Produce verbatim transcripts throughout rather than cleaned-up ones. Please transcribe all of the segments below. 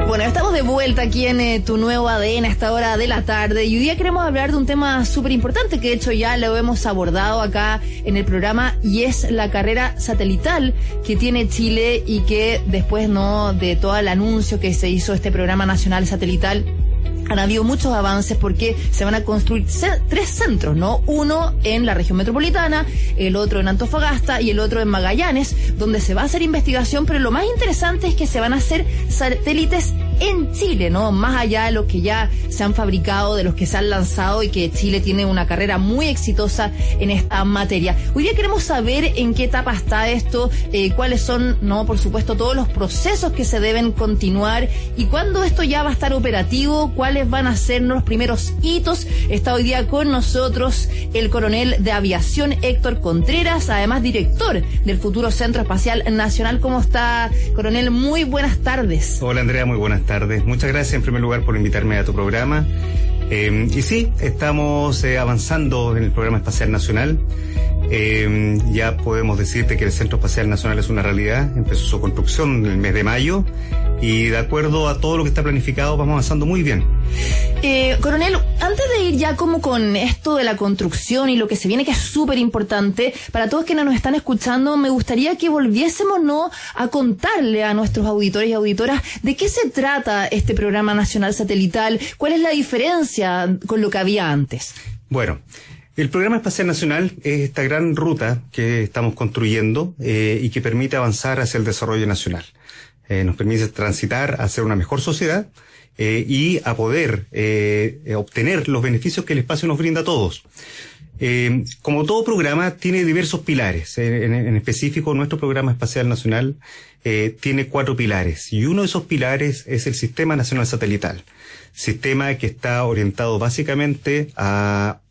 Bueno, estamos de vuelta aquí en eh, Tu Nuevo A D N a esta hora de la tarde y hoy día queremos hablar de un tema súper importante que de hecho ya lo hemos abordado acá en el programa y es la carrera satelital que tiene Chile y que después no de todo el anuncio que se hizo este programa nacional satelital han habido muchos avances porque se van a construir ce- tres centros, ¿no? Uno en la región metropolitana, el otro en Antofagasta y el otro en Magallanes, donde se va a hacer investigación, pero lo más interesante es que se van a hacer satélites en Chile, ¿no? Más allá de los que ya se han fabricado, de los que se han lanzado y que Chile tiene una carrera muy exitosa en esta materia. Hoy día queremos saber en qué etapa está esto, eh, cuáles son, ¿no? Por supuesto, todos los procesos que se deben continuar y cuándo esto ya va a estar operativo, cuáles van a ser los primeros hitos. Está hoy día con nosotros el coronel de aviación Héctor Contreras, además director del futuro Centro Espacial Nacional. ¿Cómo está, coronel? Muy buenas tardes. Hola, Andrea, muy buenas tardes. Muchas gracias en primer lugar por invitarme a tu programa. Eh, y sí, estamos eh, avanzando en el Programa Espacial Nacional. Eh, ya podemos decirte que el Centro Espacial Nacional es una realidad. Empezó su construcción en el mes de mayo y de acuerdo a todo lo que está planificado vamos avanzando muy bien. Eh, coronel, antes de ir ya como con esto de la construcción y lo que se viene, que es súper importante, para todos quienes nos están escuchando, me gustaría que volviésemos, ¿no?, a contarle a nuestros auditores y auditoras de qué se trata este Programa Nacional Satelital, cuál es la diferencia con lo que había antes. Bueno, el Programa Espacial Nacional es esta gran ruta que estamos construyendo eh, y que permite avanzar hacia el desarrollo nacional. Eh, nos permite transitar hacia una mejor sociedad eh, y a poder eh, obtener los beneficios que el espacio nos brinda a todos. Eh, como todo programa, tiene diversos pilares. En, en, en específico, nuestro Programa Espacial Nacional eh, tiene cuatro pilares. Y uno de esos pilares es el Sistema Nacional Satelital. Sistema que está orientado básicamente a,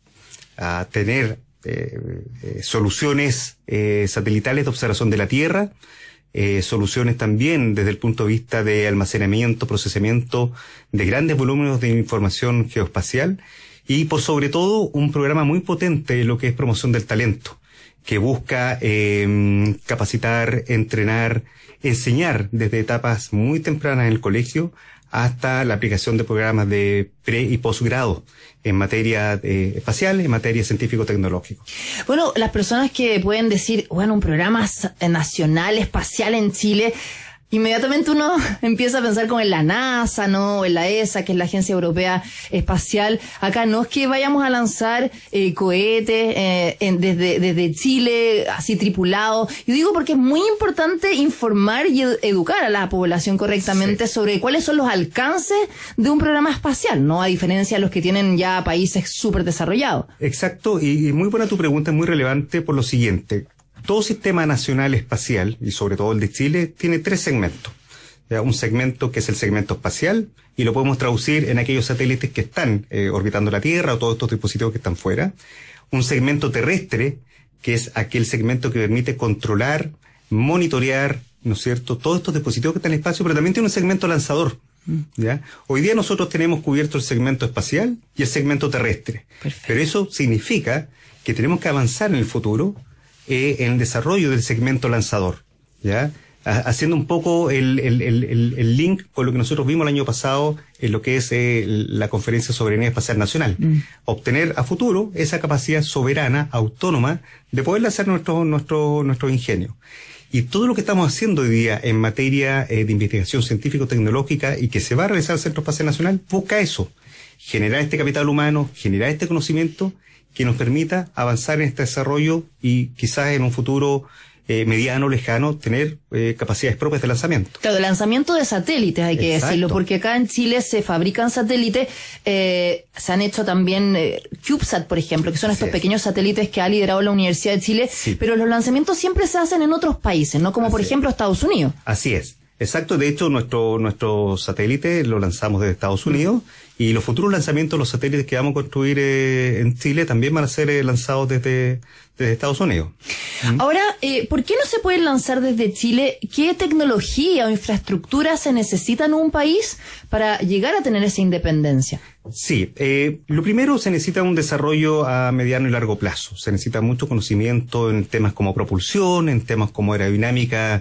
a tener eh, eh, soluciones eh, satelitales de observación de la Tierra, Eh, soluciones también desde el punto de vista de almacenamiento, procesamiento de grandes volúmenes de información geoespacial y por sobre todo un programa muy potente en lo que es promoción del talento, que busca eh, capacitar, entrenar, enseñar desde etapas muy tempranas en el colegio hasta la aplicación de programas de pre y posgrado en materia eh, espacial, en materia científico-tecnológico. Bueno, las personas que pueden decir, bueno, un programa nacional espacial en Chile, inmediatamente uno empieza a pensar como en la NASA, ¿no? O en la E S A, que es la Agencia Europea Espacial. Acá no es que vayamos a lanzar eh, cohetes eh, en, desde, desde Chile, así tripulados. Yo digo porque es muy importante informar y ed- educar a la población correctamente sí. sobre cuáles son los alcances de un programa espacial, ¿no? A diferencia de los que tienen ya países súper desarrollados. Exacto, y, y muy buena tu pregunta, es muy relevante por lo siguiente. Todo sistema nacional espacial, y sobre todo el de Chile, tiene tres segmentos. ¿Ya? Un segmento que es el segmento espacial, y lo podemos traducir en aquellos satélites que están eh, orbitando la Tierra o todos estos dispositivos que están fuera. Un segmento terrestre, que es aquel segmento que permite controlar, monitorear, ¿no es cierto?, todos estos dispositivos que están en el espacio, pero también tiene un segmento lanzador. ¿Ya? Hoy día nosotros tenemos cubierto el segmento espacial y el segmento terrestre. Perfecto. Pero eso significa que tenemos que avanzar en el futuro Eh, en el desarrollo del segmento lanzador, ¿ya? Ha, haciendo un poco el, el, el, el link con lo que nosotros vimos el año pasado en lo que es eh, la Conferencia de Soberanía Espacial Nacional. Mm. Obtener a futuro esa capacidad soberana, autónoma, de poder lanzar nuestro, nuestro, nuestro ingenio. Y todo lo que estamos haciendo hoy día en materia eh, de investigación científico-tecnológica y que se va a realizar el Centro Espacial Nacional, busca eso, generar este capital humano, generar este conocimiento que nos permita avanzar en este desarrollo y quizás en un futuro eh, mediano, lejano, tener eh, capacidades propias de lanzamiento. Claro, de lanzamiento de satélites, hay que Exacto. decirlo, porque acá en Chile se fabrican satélites, eh, se han hecho también eh, CubeSat, por ejemplo, que son estos sí. pequeños satélites que ha liderado la Universidad de Chile, sí. pero los lanzamientos siempre se hacen en otros países, ¿no? Como Así por ejemplo es. Estados Unidos. Así es. Exacto, de hecho nuestro nuestro satélite lo lanzamos desde Estados Unidos y los futuros lanzamientos de los satélites que vamos a construir eh, en Chile también van a ser eh, lanzados desde, desde Estados Unidos. Ahora, eh, ¿por qué no se pueden lanzar desde Chile? ¿Qué tecnología o infraestructura se necesita en un país para llegar a tener esa independencia? Sí, eh, lo primero se necesita un desarrollo a mediano y largo plazo. Se necesita mucho conocimiento en temas como propulsión, en temas como aerodinámica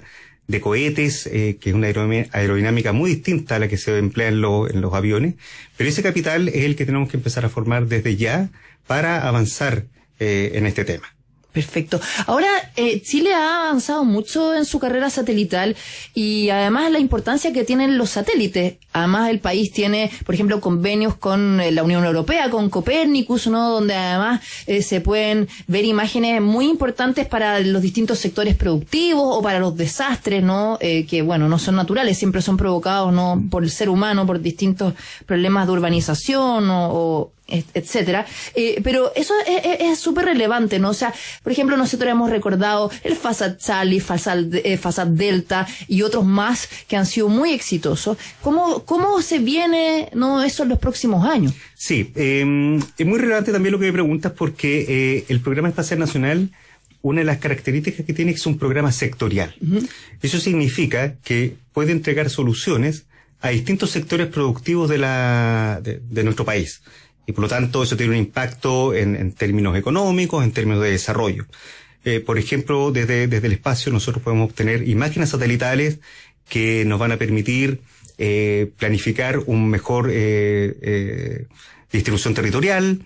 de cohetes, eh, que es una aerodinámica muy distinta a la que se emplea en, lo, en los aviones, pero ese capital es el que tenemos que empezar a formar desde ya para avanzar eh, en este tema. Perfecto. Ahora, eh, Chile ha avanzado mucho en su carrera satelital y además la importancia que tienen los satélites. Además, el país tiene, por ejemplo, convenios con eh, la Unión Europea, con Copernicus, ¿no? Donde además eh, se pueden ver imágenes muy importantes para los distintos sectores productivos o para los desastres, ¿no? Eh, que, bueno, no son naturales, siempre son provocados, ¿no? Por el ser humano, por distintos problemas de urbanización o, o etcétera, eh, pero eso es súper relevante, ¿no? O sea, por ejemplo, nosotros hemos recordado el Fasat Charlie, Fasat, eh, Fasat Delta y otros más que han sido muy exitosos. ¿Cómo, cómo se viene, no, eso en los próximos años? Sí, eh, es muy relevante también lo que me preguntas porque eh, el Programa Espacial Nacional, una de las características que tiene es un programa sectorial. Uh-huh. Eso significa que puede entregar soluciones a distintos sectores productivos de la de, de nuestro país. Y por lo tanto eso tiene un impacto en, en términos económicos, en términos de desarrollo. Eh, por ejemplo, desde, desde el espacio nosotros podemos obtener imágenes satelitales que nos van a permitir eh, planificar un mejor eh, eh, distribución territorial,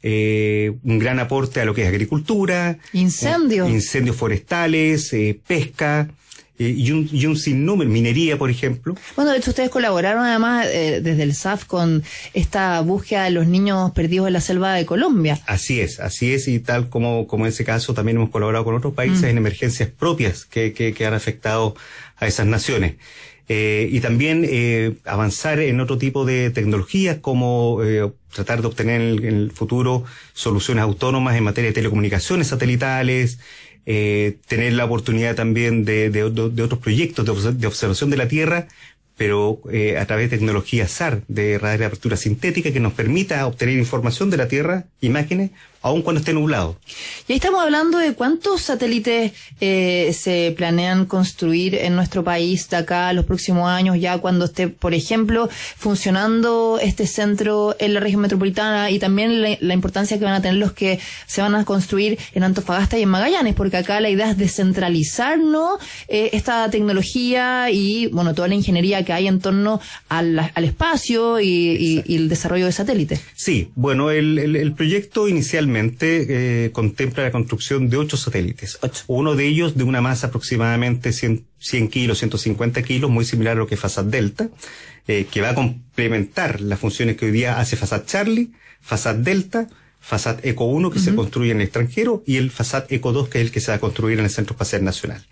eh, un gran aporte a lo que es agricultura, incendios, eh, incendios forestales, eh, pesca. Eh, y, un, y un sinnúmero, minería, por ejemplo. Bueno, de hecho, ustedes colaboraron además eh, desde el S A F con esta búsqueda de los niños perdidos en la selva de Colombia. Así es, así es, y tal como, como en ese caso también hemos colaborado con otros países mm. en emergencias propias que, que, que han afectado a esas naciones. Eh, y también eh, avanzar en otro tipo de tecnologías como eh, tratar de obtener en el, en el futuro soluciones autónomas en materia de telecomunicaciones satelitales, Eh, tener la oportunidad también de, de, de otros proyectos de, de observación de la Tierra, pero eh, a través de tecnología S A R, de radar de apertura sintética, que nos permita obtener información de la Tierra, imágenes, aun cuando esté nublado. Y ahí estamos hablando de cuántos satélites eh, se planean construir en nuestro país de acá a los próximos años, ya cuando esté, por ejemplo, funcionando este centro en la región metropolitana, y también la, la importancia que van a tener los que se van a construir en Antofagasta y en Magallanes, porque acá la idea es descentralizar, ¿no? Eh, esta tecnología y, bueno, toda la ingeniería que hay en torno al, al espacio y, y, y el desarrollo de satélites. Sí, bueno, el, el, el proyecto inicialmente Eh, contempla la construcción de ocho satélites. Ocho. Uno de ellos de una masa aproximadamente cien, cien kilos, ciento cincuenta kilos, muy similar a lo que es Fasat Delta, eh, que va a complementar las funciones que hoy día hace Fasat Charlie, Fasat Delta, Fasat Eco uno que uh-huh. se construye en el extranjero y el Fasat Eco dos que es el que se va a construir en el Centro Espacial Nacional.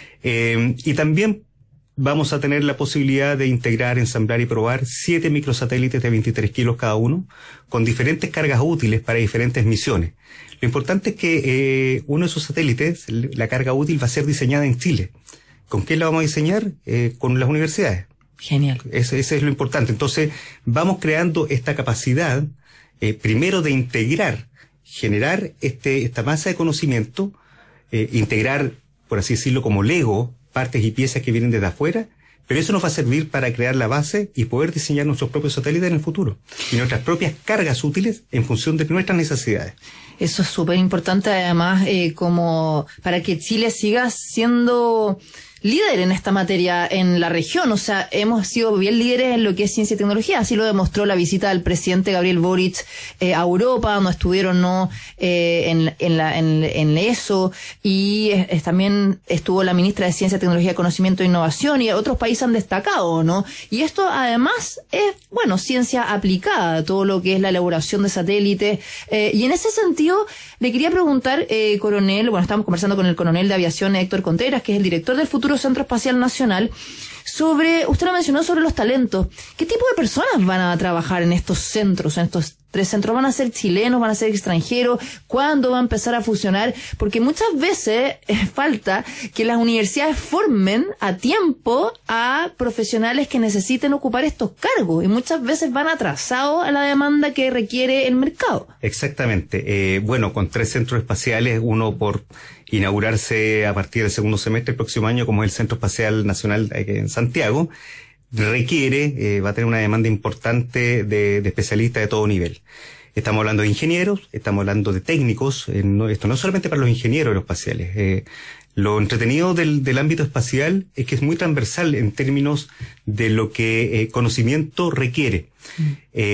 Eh, y también vamos a tener la posibilidad de integrar, ensamblar y probar siete microsatélites de veintitrés kilos cada uno, con diferentes cargas útiles para diferentes misiones. Lo importante es que eh, uno de esos satélites, la carga útil, va a ser diseñada en Chile. ¿Con qué la vamos a diseñar? Eh, con las universidades. Genial. Ese, ese es lo importante. Entonces, vamos creando esta capacidad, eh, primero de integrar, generar este esta masa de conocimiento, eh, integrar, por así decirlo, como Lego, partes y piezas que vienen desde afuera, pero eso nos va a servir para crear la base y poder diseñar nuestros propios satélites en el futuro y nuestras propias cargas útiles en función de nuestras necesidades. Eso es súper importante, además, eh, como para que Chile siga siendo líder en esta materia en la región. O sea, hemos sido bien líderes en lo que es ciencia y tecnología. Así lo demostró la visita del presidente Gabriel Boric eh, a Europa, donde estuvieron no eh, en, en, la, en, en eso. Y es, es, también estuvo la ministra de Ciencia, Tecnología, Conocimiento e Innovación, y otros países han destacado, ¿no? Y esto además es, bueno, ciencia aplicada, todo lo que es la elaboración de satélites. Eh, y en ese sentido, le quería preguntar, eh, coronel, bueno, estamos conversando con el coronel de aviación Héctor Contreras, que es el director del futuro Centro Espacial Nacional, sobre, usted lo mencionó, sobre los talentos. ¿Qué tipo de personas van a trabajar en estos centros, en estos tres centros? ¿Van a ser chilenos, van a ser extranjeros? ¿Cuándo va a empezar a funcionar? Porque muchas veces eh, falta que las universidades formen a tiempo a profesionales que necesiten ocupar estos cargos, y muchas veces van atrasados a la demanda que requiere el mercado. Exactamente. Eh, bueno, con tres centros espaciales, uno por inaugurarse a partir del segundo semestre del próximo año, como es el Centro Espacial Nacional en Santiago, requiere, eh, va a tener una demanda importante de, de especialistas de todo nivel. Estamos hablando de ingenieros, estamos hablando de técnicos, eh, no, esto no es solamente para los ingenieros aeroespaciales, eh, Lo entretenido del, del ámbito espacial es que es muy transversal en términos de lo que eh, conocimiento requiere. Mm.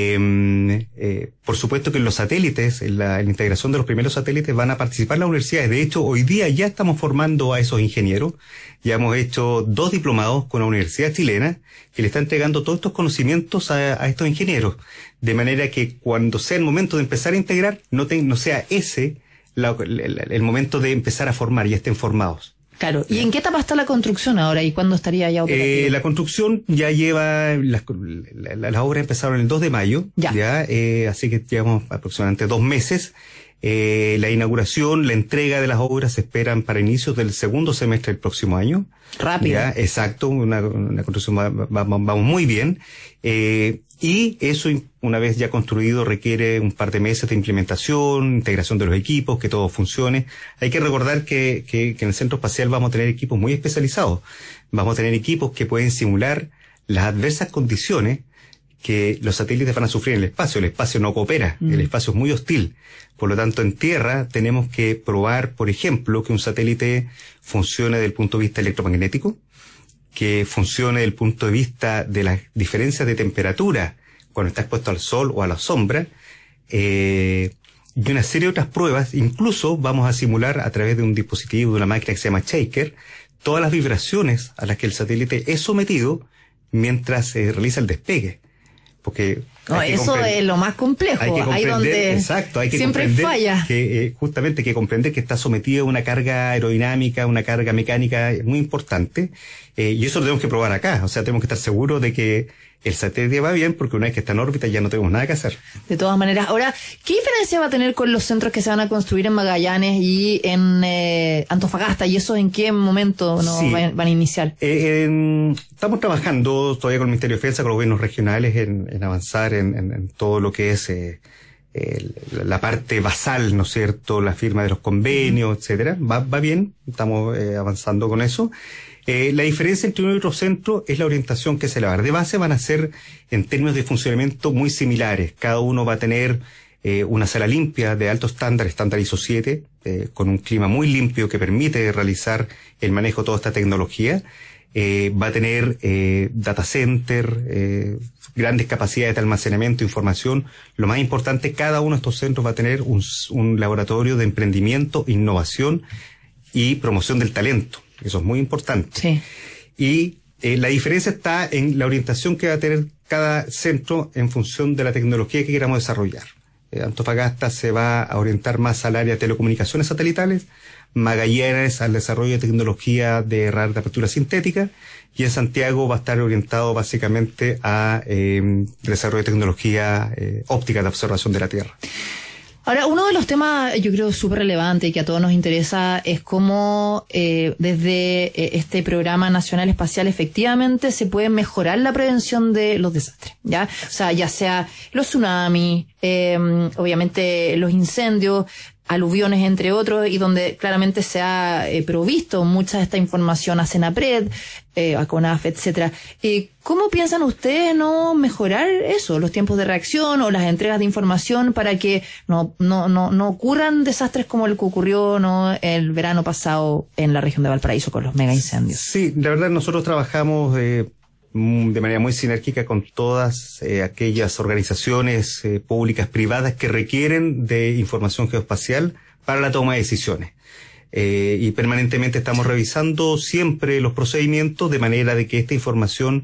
Eh, eh, por supuesto que en los satélites, en la, en la integración de los primeros satélites van a participar las universidades. De hecho, hoy día ya estamos formando a esos ingenieros. Ya hemos hecho dos diplomados con la Universidad Chilena que le está entregando todos estos conocimientos a, a estos ingenieros. De manera que cuando sea el momento de empezar a integrar, no, te, no sea ese La, el, el momento de empezar a formar, ya estén formados. Claro. ¿Y en qué etapa está la construcción ahora y cuándo estaría ya operativa? Eh, la construcción ya lleva, las la, la, la obras empezaron el dos de mayo, ya, ya eh, así que llevamos aproximadamente dos meses. Eh, la inauguración, la entrega de las obras se esperan para inicios del segundo semestre del próximo año. Rápido. Ya, exacto, una, una construcción va, va, vamos muy bien. Eh, y eso, una vez ya construido, requiere un par de meses de implementación, integración de los equipos, que todo funcione. Hay que recordar que, que, que en el centro espacial vamos a tener equipos muy especializados. Vamos a tener equipos que pueden simular las adversas condiciones que los satélites van a sufrir en el espacio. El espacio no coopera, mm. el espacio es muy hostil. Por lo tanto, en tierra tenemos que probar, por ejemplo, que un satélite funcione desde el punto de vista electromagnético, que funcione desde el punto de vista de las diferencias de temperatura cuando está expuesto al sol o a la sombra, eh, y una serie de otras pruebas. Incluso vamos a simular a través de un dispositivo, de una máquina que se llama Shaker, todas las vibraciones a las que el satélite es sometido mientras se realiza el despegue. Porque no, eso es lo más complejo, hay que ahí donde exacto, hay que siempre comprender falla. Que, eh, justamente que comprender que está sometido a una carga aerodinámica, una carga mecánica muy importante, eh, y eso lo tenemos que probar acá. O sea, tenemos que estar seguros de que el satélite va bien, porque una vez que está en órbita ya no tenemos nada que hacer. De todas maneras, ahora, ¿qué diferencia va a tener con los centros que se van a construir en Magallanes y en eh, Antofagasta? ¿Y eso en qué momento no sí. van, van a iniciar? Eh, en, estamos trabajando todavía con el Ministerio de Defensa, con los gobiernos regionales, en, en avanzar en, en, en todo lo que es eh, el, la parte basal, ¿no es cierto?, la firma de los convenios, uh-huh. etcétera. Va, va bien, estamos eh, avanzando con eso. Eh, la diferencia entre uno y otro centro es la orientación que se le va a dar. De base van a ser, en términos de funcionamiento, muy similares. Cada uno va a tener eh, una sala limpia de alto estándar, estándar ISO siete, eh, con un clima muy limpio que permite realizar el manejo de toda esta tecnología. Eh, va a tener eh, data center, eh, grandes capacidades de almacenamiento de información. Lo más importante, cada uno de estos centros va a tener un, un laboratorio de emprendimiento, innovación y promoción del talento. Eso es muy importante. Sí. Y eh, la diferencia está en la orientación que va a tener cada centro en función de la tecnología que queramos desarrollar. Eh, Antofagasta se va a orientar más al área de telecomunicaciones satelitales, Magallanes al desarrollo de tecnología de radar de apertura sintética, y en Santiago va a estar orientado básicamente a eh, desarrollo de tecnología eh, óptica de observación de la Tierra. Ahora, uno de los temas, yo creo, súper relevante y que a todos nos interesa es cómo eh, desde eh, este programa nacional espacial efectivamente se puede mejorar la prevención de los desastres, ¿ya? O sea, ya sea los tsunamis, eh, obviamente los incendios, aluviones, entre otros, y donde claramente se ha eh, provisto mucha de esta información a Senapred, eh, a CONAF, etcétera. Eh, ¿Cómo piensan ustedes no mejorar eso, los tiempos de reacción o las entregas de información para que no no no no ocurran desastres como el que ocurrió no el verano pasado en la región de Valparaíso con los mega incendios? Sí, la verdad nosotros trabajamos eh, de manera muy sinérgica con todas eh, aquellas organizaciones eh, públicas, privadas que requieren de información geoespacial para la toma de decisiones. Eh, y permanentemente estamos revisando siempre los procedimientos de manera de que esta información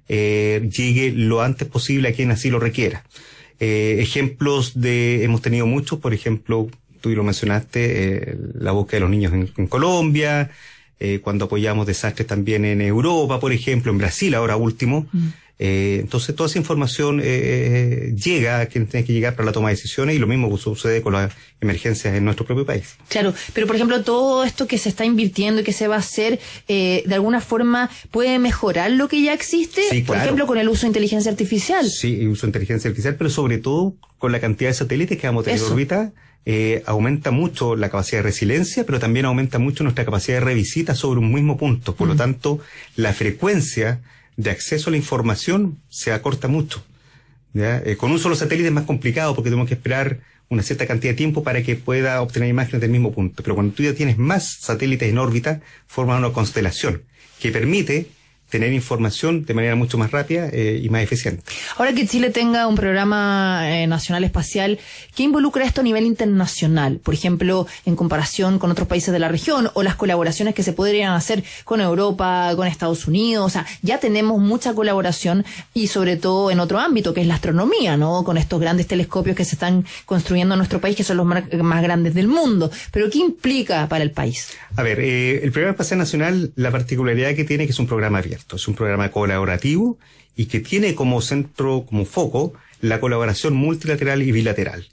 eh, llegue lo antes posible a quien así lo requiera. Eh, ejemplos de, hemos tenido muchos, por ejemplo, tú lo mencionaste, eh, la búsqueda de los niños en, en Colombia, Eh, cuando apoyamos desastres también en Europa, por ejemplo, en Brasil ahora último. Mm. Eh, entonces toda esa información eh, llega a quien tiene que llegar para la toma de decisiones, y lo mismo sucede con las emergencias en nuestro propio país. Claro, pero por ejemplo todo esto que se está invirtiendo y que se va a hacer, eh, de alguna forma puede mejorar lo que ya existe, sí, por claro. ejemplo con el uso de inteligencia artificial. Sí, uso de inteligencia artificial, pero sobre todo con la cantidad de satélites que vamos a tener en órbita. Eh, aumenta mucho la capacidad de resiliencia, pero también aumenta mucho nuestra capacidad de revisita sobre un mismo punto. Por mm. lo tanto, la frecuencia de acceso a la información se acorta mucho. ¿Ya? Eh, con un solo satélite es más complicado porque tenemos que esperar una cierta cantidad de tiempo para que pueda obtener imágenes del mismo punto. Pero cuando tú ya tienes más satélites en órbita, forma una constelación que permite tener información de manera mucho más rápida eh, y más eficiente. Ahora que Chile tenga un programa eh, nacional espacial, ¿qué involucra esto a nivel internacional? Por ejemplo, en comparación con otros países de la región, o las colaboraciones que se podrían hacer con Europa, con Estados Unidos. O sea, ya tenemos mucha colaboración, y sobre todo en otro ámbito, que es la astronomía, ¿no? Con estos grandes telescopios que se están construyendo en nuestro país, que son los más, más grandes del mundo. Pero ¿qué implica para el país? A ver, eh, el Programa Espacial Nacional, la particularidad que tiene es que es un programa abierto. Es un programa colaborativo y que tiene como centro, como foco, la colaboración multilateral y bilateral.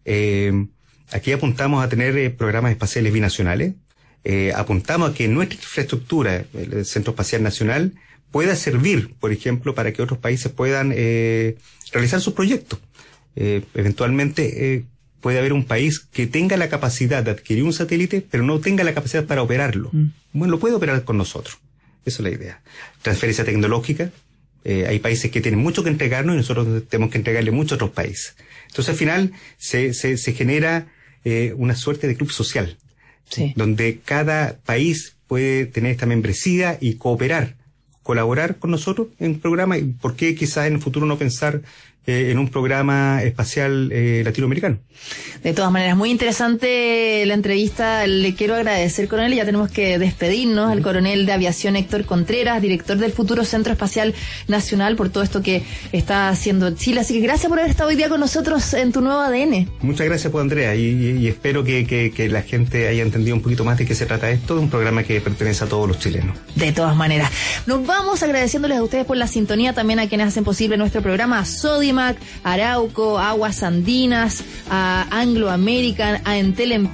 Eh, aquí apuntamos a tener eh, programas espaciales binacionales. Eh, apuntamos a que nuestra infraestructura, el Centro Espacial Nacional, pueda servir, por ejemplo, para que otros países puedan eh, realizar sus proyectos. Eh, eventualmente eh, puede haber un país que tenga la capacidad de adquirir un satélite, pero no tenga la capacidad para operarlo. Mm. Bueno, lo puede operar con nosotros. Esa es la idea. Transferencia tecnológica. Eh, hay países que tienen mucho que entregarnos y nosotros tenemos que entregarle mucho a otros países. Entonces, al final, se, se, se genera eh, una suerte de club social. Sí. Donde cada país puede tener esta membresía y cooperar, colaborar con nosotros en un programa. ¿Y por qué quizás en el futuro no pensar eh, en un programa espacial eh, latinoamericano? De todas maneras, muy interesante la entrevista. Le quiero agradecer, coronel, y ya tenemos que despedirnos, al coronel de aviación Héctor Contreras, director del futuro Centro Espacial Nacional, por todo esto que está haciendo Chile. Así que gracias por haber estado hoy día con nosotros en Tu Nuevo A D N. Muchas gracias, pues, Andrea, y, y, y espero que, que, que la gente haya entendido un poquito más de qué se trata esto, de un programa que pertenece a todos los chilenos. De todas maneras, nos vamos agradeciéndoles a ustedes por la sintonía, también a quienes hacen posible nuestro programa, a Sodimac, Arauco, Aguas Andinas, a Anglo American, a Entel